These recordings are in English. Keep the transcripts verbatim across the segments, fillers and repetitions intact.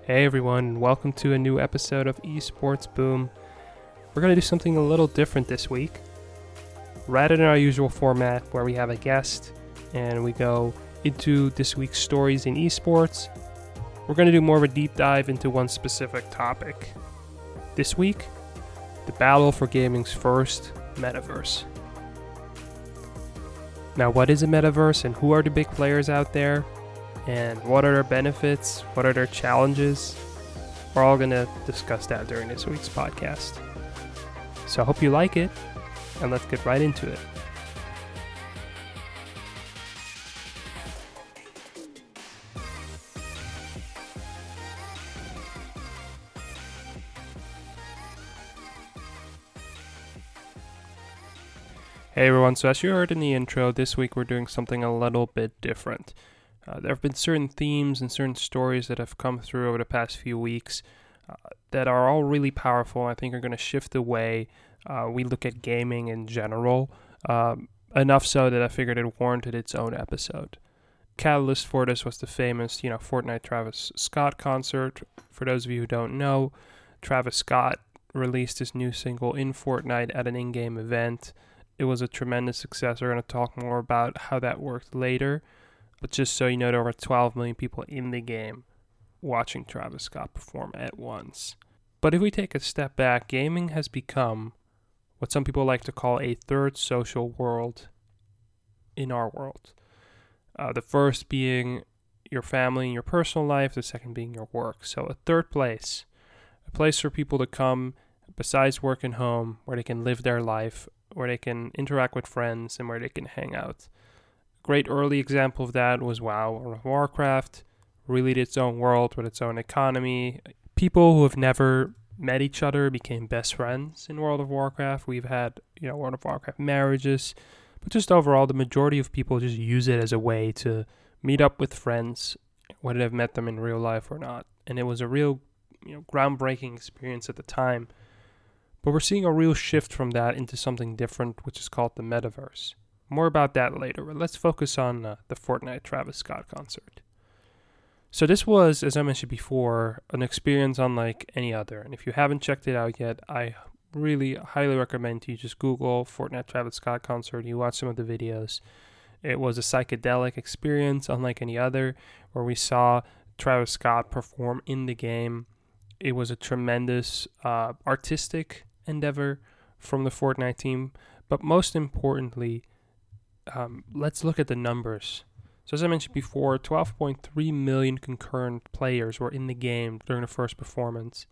Hey everyone, welcome to a new episode of Esports Boom. We're going to do something a little different this week. Rather than our usual format where we have a guest and we go into this week's stories in esports, we're going to do more of a deep dive into one specific topic. This week, the battle for gaming's first metaverse. Now, what is a metaverse and who are the big players out there? And what are their benefits? What are their challenges? We're all going to discuss that during this week's podcast. So I hope you like it, and let's get right into it. Hey everyone, so as you heard in the intro, this week we're doing something a little bit different. Uh, there have been certain themes and certain stories that have come through over the past few weeks uh, that are all really powerful. I think are going to shift the way uh, we look at gaming in general, um, enough so that I figured it warranted its own episode. Catalyst for this was the famous, you know, Fortnite Travis Scott concert. For those of you who don't know, Travis Scott released his new single in Fortnite at an in-game event. It was a tremendous success. We're going to talk more about how that worked later. But just so you know, there were twelve million people in the game watching Travis Scott perform at once. But if we take a step back, gaming has become what some people like to call a third social world in our world. Uh, the first being your family and your personal life, the second being your work. So a third place, a place for people to come besides work and home, where they can live their life, where they can interact with friends, and where they can hang out. Great early example of that was WoW, World of Warcraft, really did its own world with its own economy. People who have never met each other became best friends in World of Warcraft. We've had, you know, World of Warcraft marriages, but just overall, the majority of people just use it as a way to meet up with friends, whether they've met them in real life or not. And it was a real, you know, groundbreaking experience at the time. But we're seeing a real shift from that into something different, which is called the metaverse. More about that later, but let's focus on uh, the Fortnite Travis Scott concert. So this was, as I mentioned before, an experience unlike any other. And if you haven't checked it out yet, I really highly recommend you just Google Fortnite Travis Scott concert. You watch some of the videos. It was a psychedelic experience unlike any other, where we saw Travis Scott perform in the game. It was a tremendous uh, artistic endeavor from the Fortnite team, but most importantly, Um, let's look at the numbers. So as I mentioned before, twelve point three million concurrent players were in the game during the first performance.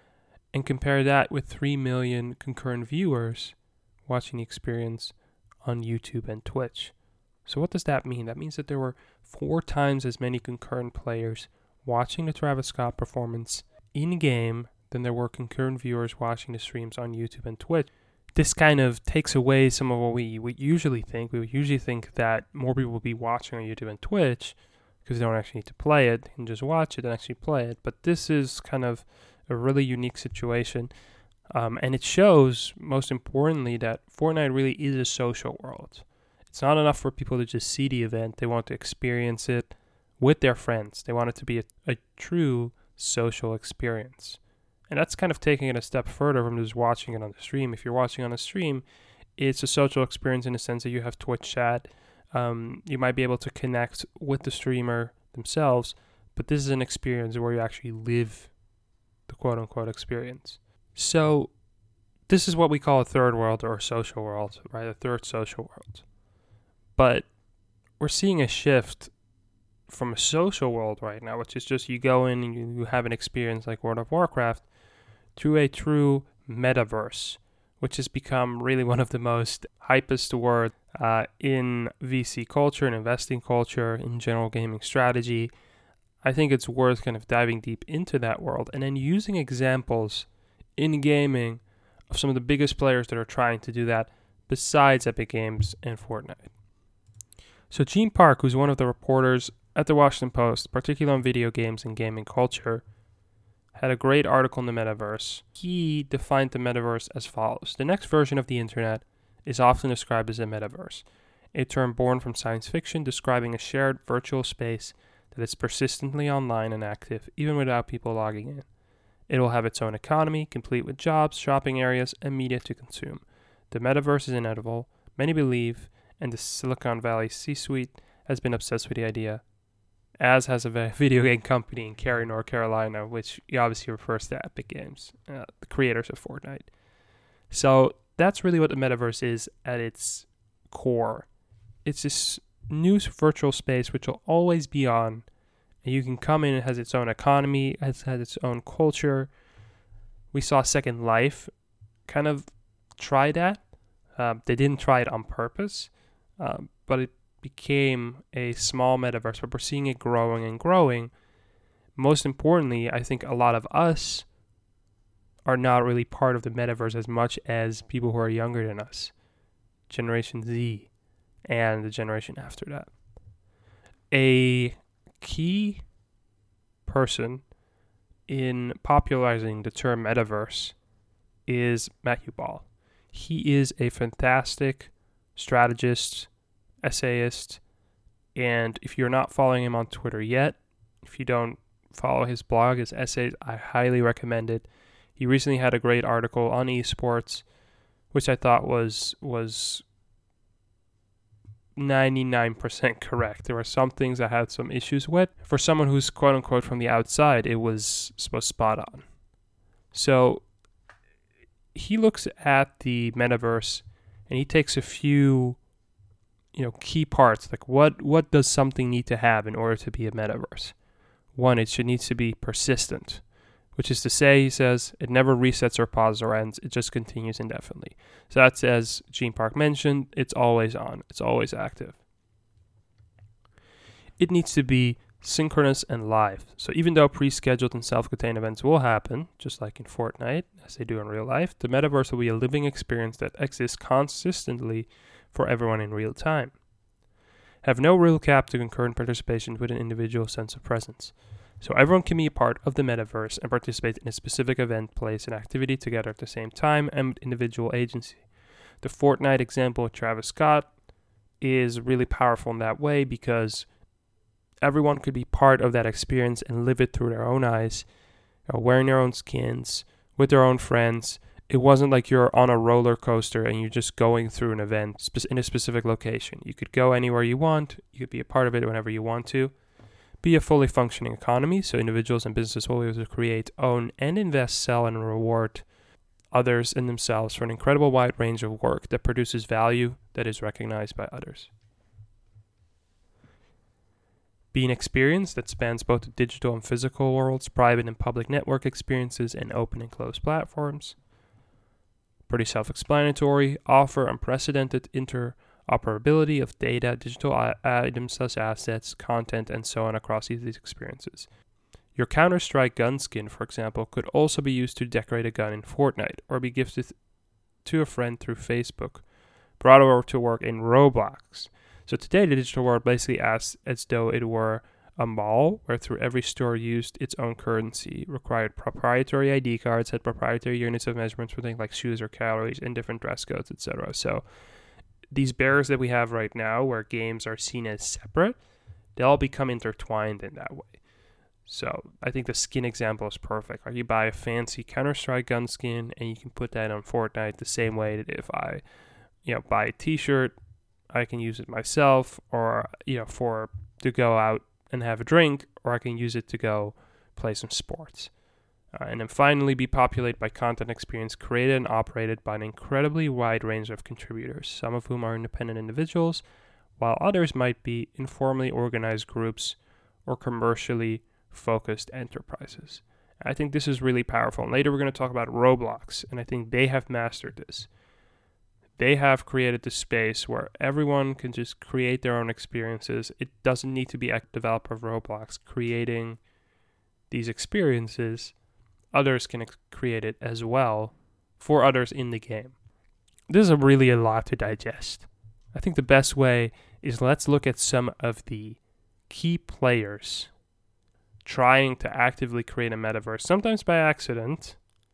And compare that with three million concurrent viewers watching the experience on YouTube and Twitch. So what does that mean? That means that there were four times as many concurrent players watching the Travis Scott performance in-game than there were concurrent viewers watching the streams on YouTube and Twitch. This kind of takes away some of what we, we usually think. We would usually think that more people will be watching on YouTube and Twitch because they don't actually need to play it. They can just watch it and actually play it. But this is kind of a really unique situation. Um, and it shows, most importantly, that Fortnite really is a social world. It's not enough for people to just see the event. They want to experience it with their friends. They want it to be a, a true social experience. And that's kind of taking it a step further from just watching it on the stream. If you're watching on a stream, it's a social experience in the sense that you have Twitch chat. Um, you might be able to connect with the streamer themselves, but this is an experience where you actually live the quote-unquote experience. So this is what we call a third world or a social world, right? A third social world. But we're seeing a shift from a social world right now, which is just you go in and you, you have an experience like World of Warcraft, to a true metaverse, which has become really one of the most hypest words uh, in V C culture and investing culture, in general gaming strategy. I think it's worth kind of diving deep into that world and then using examples in gaming of some of the biggest players that are trying to do that besides Epic Games and Fortnite. So Gene Park, who's one of the reporters at the Washington Post, particularly on video games and gaming culture, had a great article in the metaverse. He defined the metaverse as follows. The next version of the internet is often described as a metaverse, a term born from science fiction describing a shared virtual space that is persistently online and active, even without people logging in. It will have its own economy, complete with jobs, shopping areas, and media to consume. The metaverse is inevitable, many believe, and the Silicon Valley C-suite has been obsessed with the idea, as has a video game company in Cary, North Carolina, which obviously refers to Epic Games, uh, the creators of Fortnite. So that's really what the metaverse is at its core. It's this new virtual space which will always be on, and you can come in. It has its own economy, it has, has its own culture. We saw Second Life kind of try that. Um, they didn't try it on purpose, um, but it became a small metaverse, but we're seeing it growing and growing. Most importantly, I think a lot of us are not really part of the metaverse as much as people who are younger than us, Generation Z and the generation after that. A key person in popularizing the term metaverse is Matthew Ball. He is a fantastic strategist, essayist, and if you're not following him on Twitter yet, if you don't follow his blog, his essays, I highly recommend it. He recently had a great article on esports, which I thought was was ninety-nine percent correct. There were some things I had some issues with. For someone who's quote-unquote from the outside, it was, was spot on. So he looks at the metaverse and he takes a few, you know, key parts, like what what does something need to have in order to be a metaverse? One, it should need to be persistent, which is to say, he says, it never resets or pauses or ends. It just continues indefinitely. So that's, as Gene Park mentioned, it's always on. It's always active. It needs to be synchronous and live. So even though pre-scheduled and self-contained events will happen, just like in Fortnite, as they do in real life, the metaverse will be a living experience that exists consistently for everyone in real time. Have no real cap to concurrent participation with an individual sense of presence. So everyone can be a part of the metaverse and participate in a specific event, place, and activity together at the same time and with individual agency. The Fortnite example of Travis Scott is really powerful in that way because everyone could be part of that experience and live it through their own eyes, uh, wearing their own skins, with their own friends. It wasn't like you're on a roller coaster and you're just going through an event spe- in a specific location. You could go anywhere you want. You could be a part of it whenever you want to. Be a fully functioning economy, so individuals and businesses will be able to create, own, and invest, sell, and reward others and themselves for an incredible wide range of work that produces value that is recognized by others. Be an experience that spans both the digital and physical worlds, private and public network experiences, and open and closed platforms. Pretty self-explanatory. Offer unprecedented interoperability of data, digital I- items such as assets, content, and so on across these experiences. Your Counter-Strike gun skin, for example, could also be used to decorate a gun in Fortnite or be gifted to a friend through Facebook, brought over to work in Roblox. So today, the digital world basically acts as though it were a mall where through every store used its own currency, required proprietary I D cards, had proprietary units of measurements for things like shoes or calories, and different dress codes, et cetera. So these barriers that we have right now, where games are seen as separate, they all become intertwined in that way. So I think the skin example is perfect. Like you buy a fancy Counter-Strike gun skin, and you can put that on Fortnite the same way that if I, you know, buy a T-shirt, I can use it myself, or you know, for to go out and have a drink, or I can use it to go play some sports. Uh, and then finally, be populated by content experience created and operated by an incredibly wide range of contributors, some of whom are independent individuals, while others might be informally organized groups or commercially focused enterprises. I think this is really powerful. And later we're going to talk about Roblox, and I think they have mastered this. They have created this space where everyone can just create their own experiences. It doesn't need to be a developer of Roblox creating these experiences. Others can ex- create it as well for others in the game. This is a really a lot to digest. I think the best way is let's look at some of the key players trying to actively create a metaverse, sometimes by accident,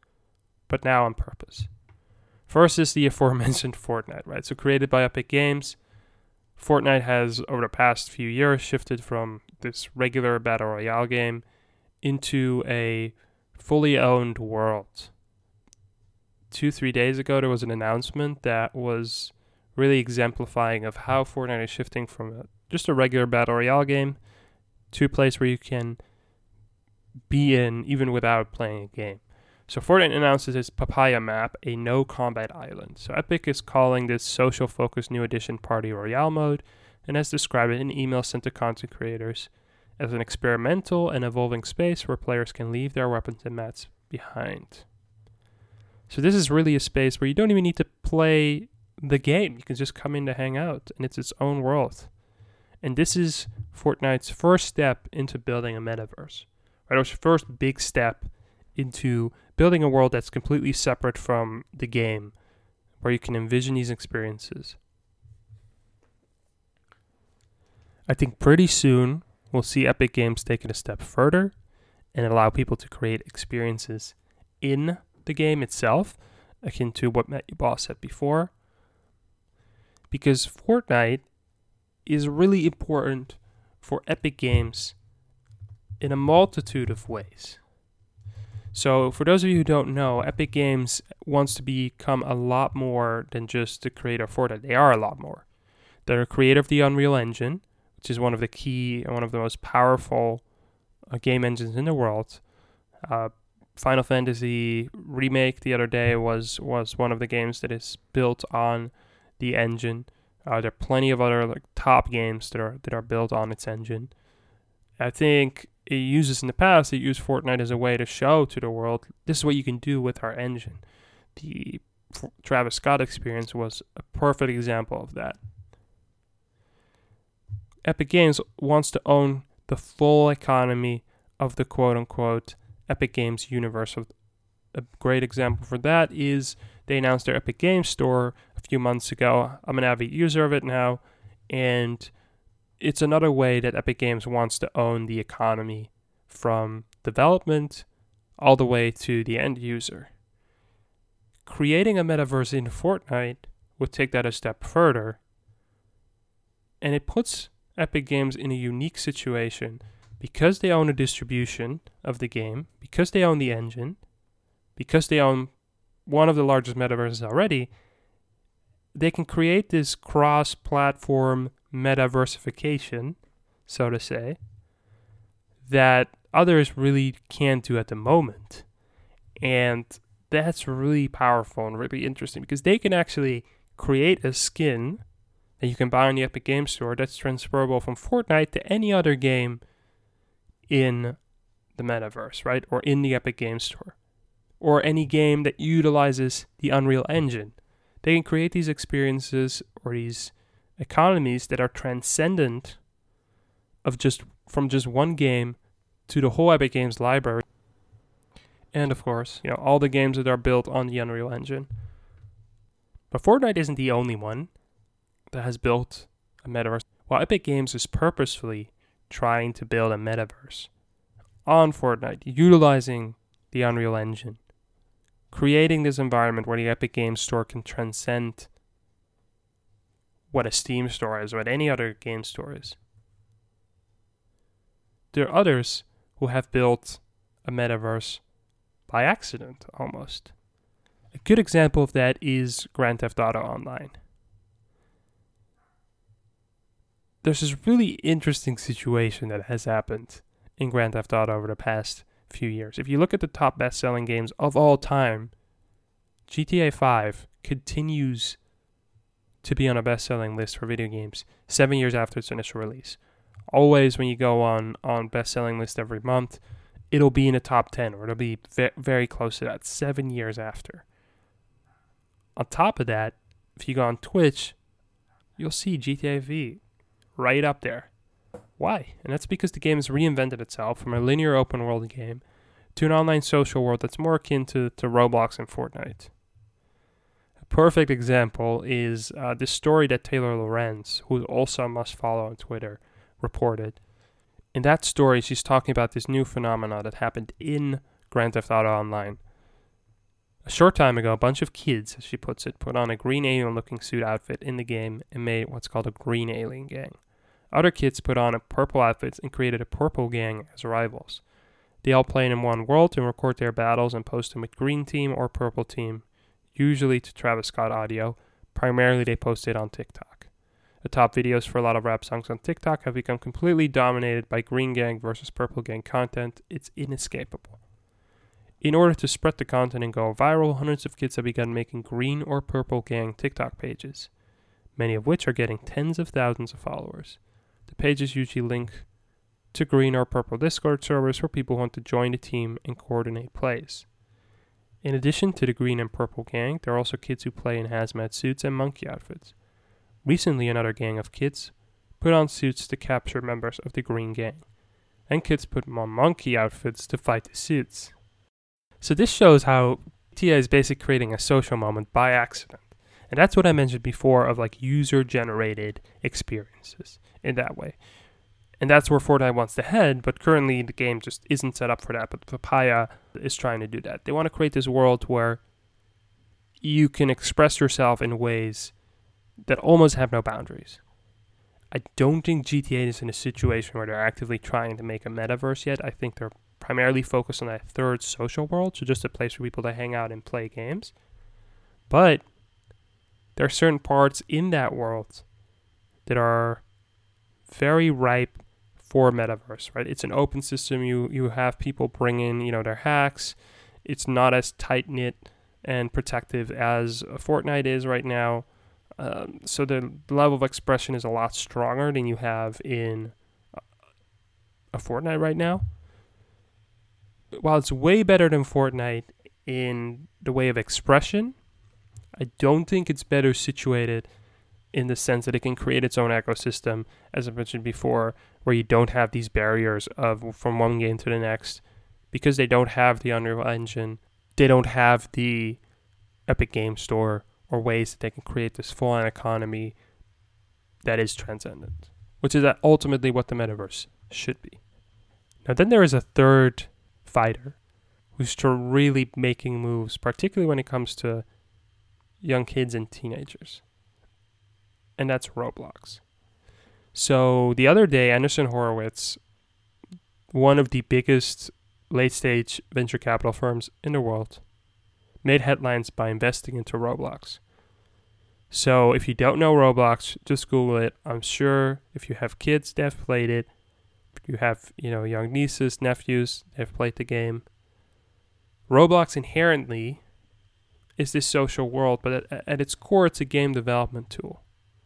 but now on purpose. First is the aforementioned Fortnite, right? So created by Epic Games. Fortnite has, over the past few years, shifted from this regular Battle Royale game into a fully owned world. Two, three days ago, there was an announcement that was really exemplifying of how Fortnite is shifting from a, just a regular Battle Royale game to a place where you can be in even without playing a game. So Fortnite announces its Papaya map, a no-combat island. So Epic is calling this social-focused new edition Party Royale mode, and has described it in an email sent to content creators as an experimental and evolving space where players can leave their weapons and mats behind. So this is really a space where you don't even need to play the game. You can just come in to hang out, and it's its own world. And this is Fortnite's first step into building a metaverse. Right? It was the first big step into building a world that's completely separate from the game, where you can envision these experiences. I think pretty soon we'll see Epic Games take it a step further and allow people to create experiences in the game itself, akin to what Matthew Boss said before. Because Fortnite is really important for Epic Games in a multitude of ways. So for those of you who don't know, Epic Games wants to become a lot more than just the creator of Fortnite. They are a lot more. They're a creator of the Unreal Engine, which is one of the key and one of the most powerful uh, game engines in the world. Uh, Final Fantasy Remake the other day was was one of the games that is built on the engine. Uh, there are plenty of other like top games that are that are built on its engine. I think it uses in the past, it used Fortnite as a way to show to the world, this is what you can do with our engine. The F- Travis Scott experience was a perfect example of that. Epic Games wants to own the full economy of the quote-unquote Epic Games universe. A great example for that is they announced their Epic Games Store a few months ago. I'm an avid user of it now, and it's another way that Epic Games wants to own the economy from development all the way to the end user. Creating a metaverse in Fortnite would take that a step further, and it puts Epic Games in a unique situation because they own a distribution of the game, because they own the engine, because they own one of the largest metaverses already. They can create this cross-platform metaversification, so to say, that others really can't do at the moment. And that's really powerful and really interesting because they can actually create a skin that you can buy on the Epic Games Store that's transferable from Fortnite to any other game in the metaverse, right? Or in the Epic Games Store. Or any game that utilizes the Unreal Engine. They can create these experiences or these economies that are transcendent of just from just one game to the whole Epic Games library. And of course, you know, all the games that are built on the Unreal Engine. But Fortnite isn't the only one that has built a metaverse. While Epic Games is purposefully trying to build a metaverse on Fortnite, utilizing the Unreal Engine, creating this environment where the Epic Games Store can transcend what a Steam store is or what any other game store is. There are others who have built a metaverse by accident, almost. A good example of that is Grand Theft Auto Online. There's this really interesting situation that has happened in Grand Theft Auto over the past few years. If you look at the top best-selling games of all time, G T A five continues to be on a best-selling list for video games seven years after its initial release. Always when you go on, on best-selling list every month, it'll be in the top ten, or it'll be ve- very close to that, seven years after. On top of that, if you go on Twitch, you'll see G T A V right up there. Why? And that's because the game has reinvented itself from a linear open world game to an online social world that's more akin to, to Roblox and Fortnite. A perfect example is uh, this story that Taylor Lorenz, who also must follow on Twitter, reported. In that story, she's talking about this new phenomena that happened in Grand Theft Auto Online. A short time ago, a bunch of kids, as she puts it, put on a green alien-looking suit outfit in the game and made what's called a green alien gang. Other kids put on a purple outfits and created a purple gang as rivals. They all play in one world and record their battles and post them with green team or purple team, usually to Travis Scott audio. Primarily they post it on TikTok. The top videos for a lot of rap songs on TikTok have become completely dominated by green gang versus purple gang content. It's inescapable. In order to spread the content and go viral, hundreds of kids have begun making green or purple gang TikTok pages, many of which are getting tens of thousands of followers. The pages usually link to green or purple Discord servers where people want to join the team and coordinate plays. In addition to the green and purple gang, there are also kids who play in hazmat suits and monkey outfits. Recently, another gang of kids put on suits to capture members of the green gang, and kids put on monkey outfits to fight the suits. So this shows how T I is basically creating a social moment by accident. And that's what I mentioned before of like user-generated experiences in that way. And that's where Fortnite wants to head, but currently the game just isn't set up for that. But Papaya is trying to do that. They want to create this world where you can express yourself in ways that almost have no boundaries. I don't think G T A is in a situation where they're actively trying to make a metaverse yet. I think they're primarily focused on that third social world, so just a place for people to hang out and play games. But there are certain parts in that world that are very ripe for metaverse, right? It's an open system. You you have people bring in, you know, their hacks. It's not as tight-knit and protective as Fortnite is right now. Um, so the level of expression is a lot stronger than you have in a Fortnite right now. While it's way better than Fortnite in the way of expression, I don't think it's better situated in the sense that it can create its own ecosystem, as I mentioned before, where you don't have these barriers of from one game to the next, because they don't have the Unreal Engine, they don't have the Epic Game Store, or ways that they can create this full-on economy that is transcendent, which is ultimately what the metaverse should be. Now then there is a third fighter who's really making moves, particularly when it comes to young kids and teenagers. And that's Roblox. So the other day, Andreessen Horowitz, one of the biggest late-stage venture capital firms in the world, made headlines by investing into Roblox. So if you don't know Roblox, just Google it. I'm sure if you have kids, they've played it. If you have, you know, young nieces, nephews, they've played the game. Roblox inherently is this social world, but at, at its core, it's a game development tool.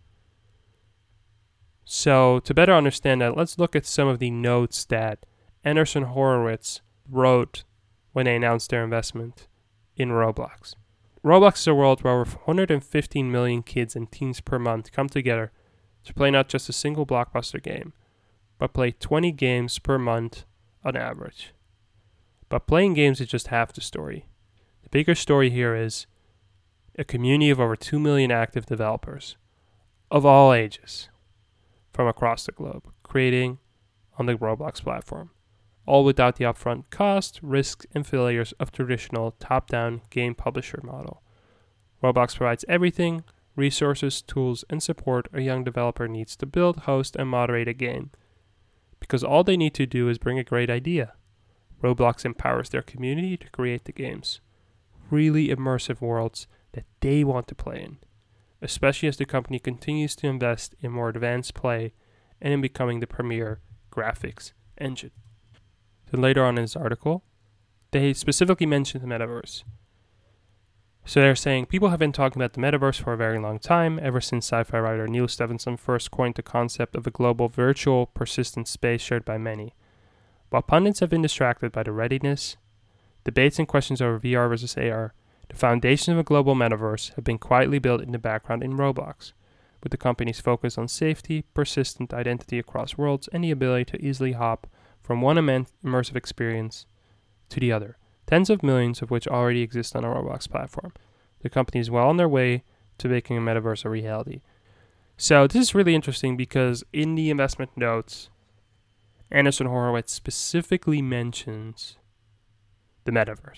So to better understand that, let's look at some of the notes that Andreessen Horowitz wrote when they announced their investment in Roblox. Roblox is a world where over one hundred fifteen million kids and teens per month come together to play not just a single blockbuster game, but play twenty games per month on average. But playing games is just half the story. The bigger story here is a community of over two million active developers of all ages from across the globe, creating on the Roblox platform, all without the upfront cost, risks, and failures of traditional top-down game publisher model. Roblox provides everything, resources, tools, and support a young developer needs to build, host, and moderate a game, because all they need to do is bring a great idea. Roblox empowers their community to create the games, really immersive worlds that they want to play in, especially as the company continues to invest in more advanced play and in becoming the premier graphics engine. Then later on in this article, they specifically mentioned the metaverse. So they're saying people have been talking about the metaverse for a very long time, ever since sci-fi writer Neal Stephenson first coined the concept of a global virtual persistent space shared by many. While pundits have been distracted by the readiness, debates and questions over V R versus A R, the foundation of a global metaverse have been quietly built in the background in Roblox, with the company's focus on safety, persistent identity across worlds, and the ability to easily hop from one immense immersive experience to the other, tens of millions of which already exist on a Roblox platform. The company is well on their way to making a metaverse a reality. So this is really interesting because in the investment notes, Andreessen Horowitz specifically mentions the metaverse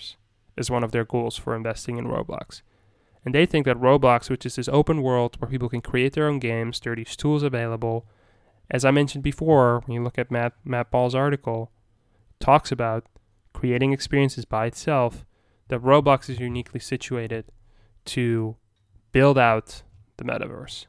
as one of their goals for investing in Roblox. And they think that Roblox, which is this open world where people can create their own games, there are these tools available. As I mentioned before, when you look at Matt, Matt Ball's article, it talks about creating experiences by itself, that Roblox is uniquely situated to build out the metaverse.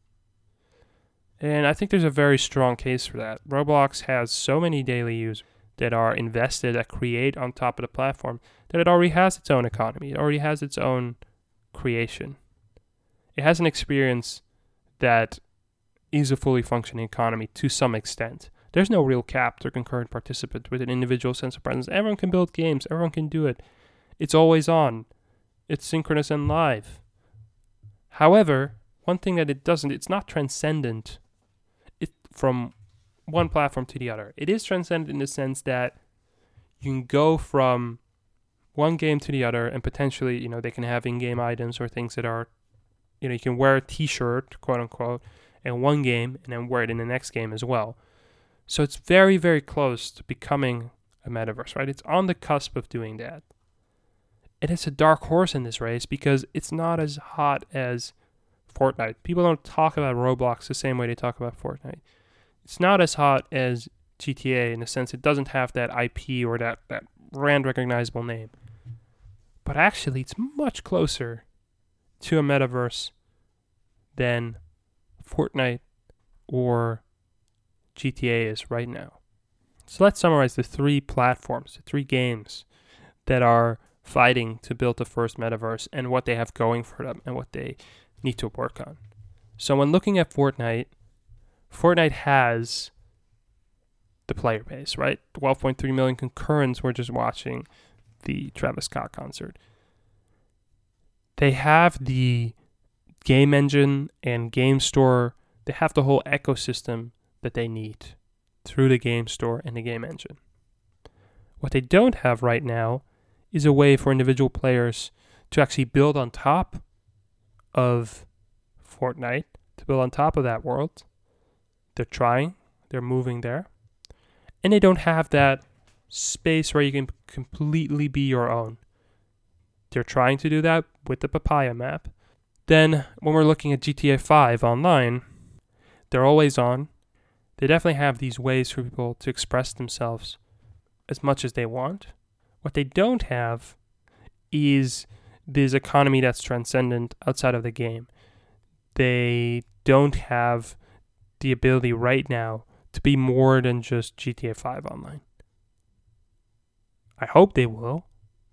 And I think there's a very strong case for that. Roblox has so many daily users that are invested, that create on top of the platform, that it already has its own economy. It already has its own creation. It has an experience that is a fully functioning economy to some extent. There's no real cap to concurrent participant with an individual sense of presence. Everyone can build games. Everyone can do it. It's always on. It's synchronous and live. However, one thing that it doesn't, it's not transcendent it, from one platform to the other. It is transcendent in the sense that you can go from one game to the other, and potentially, you know, they can have in-game items or things that are, you know, you can wear a t-shirt, quote unquote, in one game and then wear it in the next game as well. So it's very, very close to becoming a metaverse, right? It's on the cusp of doing that. And it's a dark horse in this race because it's not as hot as Fortnite. People don't talk about Roblox the same way they talk about Fortnite. It's not as hot as G T A in the sense it doesn't have that I P or that, that brand recognizable name. But actually, it's much closer to a metaverse than Fortnite or G T A is right now. So let's summarize the three platforms, the three games that are fighting to build the first metaverse and what they have going for them and what they need to work on. So when looking at Fortnite, Fortnite has the player base, right? twelve point three million concurrents were just watching the Travis Scott concert. They have the game engine and game store. They have the whole ecosystem that they need through the game store and the game engine. What they don't have right now is a way for individual players to actually build on top of Fortnite, to build on top of that world. They're trying, they're moving there. And they don't have that space where you can completely be your own. They're trying to do that with the Papaya map. Then, when we're looking at G T A five online, they're always on. They definitely have these ways for people to express themselves as much as they want. What they don't have is this economy that's transcendent outside of the game. They don't have the ability right now to be more than just G T A five online. I hope they will.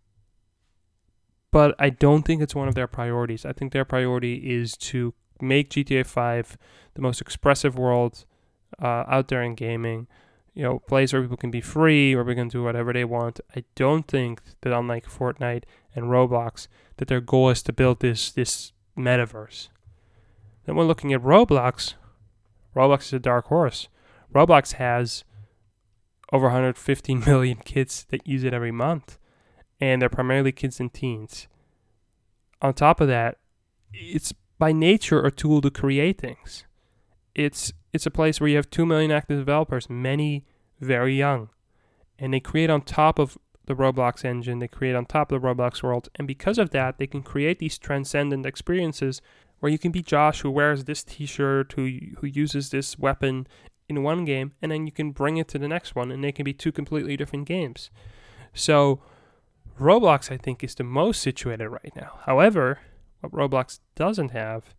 But I don't think it's one of their priorities. I think their priority is to make G T A five the most expressive world uh, out there in gaming. You know, place where people can be free, where we can do whatever they want. I don't think that, unlike Fortnite and Roblox, that their goal is to build this this metaverse. Then when looking at Roblox, Roblox is a dark horse. Roblox has over one hundred fifteen million kids that use it every month, and they're primarily kids and teens. On top of that, it's by nature a tool to create things. It's it's a place where you have two million active developers, many very young, and they create on top of the Roblox engine, they create on top of the Roblox world, and because of that, they can create these transcendent experiences where you can be Josh, who wears this t-shirt, who who uses this weapon in one game, and then you can bring it to the next one, and they can be two completely different games. So Roblox, I think, is the most situated right now. However, what Roblox doesn't have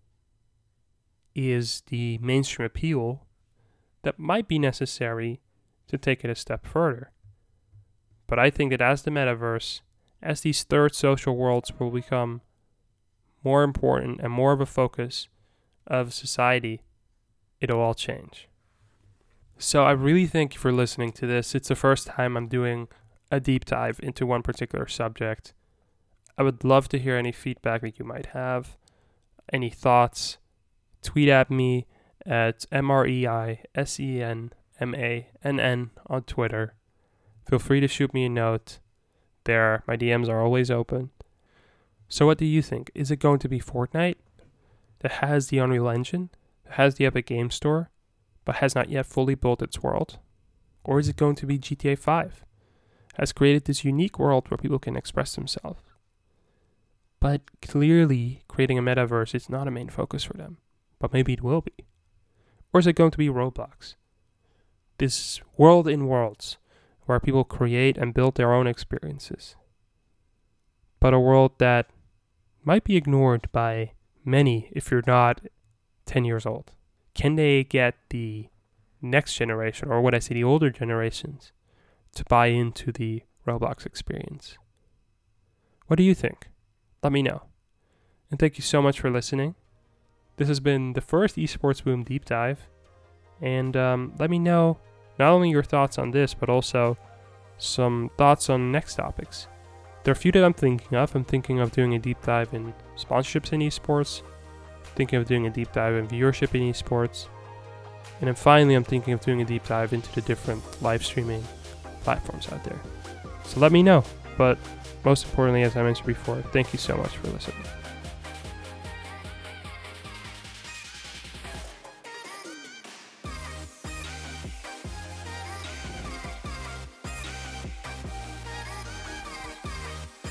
is the mainstream appeal that might be necessary to take it a step further. But I think that as the metaverse, as these third social worlds will become more important and more of a focus of society, it'll all change. So I really thank you for listening to this. It's the first time I'm doing a deep dive into one particular subject. I would love to hear any feedback that you might have, any thoughts. Tweet at me at M R E I S E N M A N N on Twitter. Feel free to shoot me a note. There, my D Ms are always open. So what do you think? Is it going to be Fortnite that has the Unreal Engine, that has the Epic Game Store, but has not yet fully built its world? Or is it going to be G T A five? has created this unique world where people can express themselves. But clearly, creating a metaverse is not a main focus for them. But maybe it will be. Or is it going to be Roblox? This world in worlds, where people create and build their own experiences. But a world that might be ignored by many if you're not ten years old. Can they get the next generation, or what I say, the older generations, to buy into the Roblox experience? What do you think? Let me know. And thank you so much for listening. This has been the first Esports Boom Deep Dive. And um, let me know not only your thoughts on this, but also some thoughts on next topics. There are a few that I'm thinking of. I'm thinking of doing a deep dive in sponsorships in esports. Thinking of doing a deep dive in viewership in esports. And then finally, I'm thinking of doing a deep dive into the different live streaming platforms out there. So let me know. But most importantly, as I mentioned before, thank you so much for listening.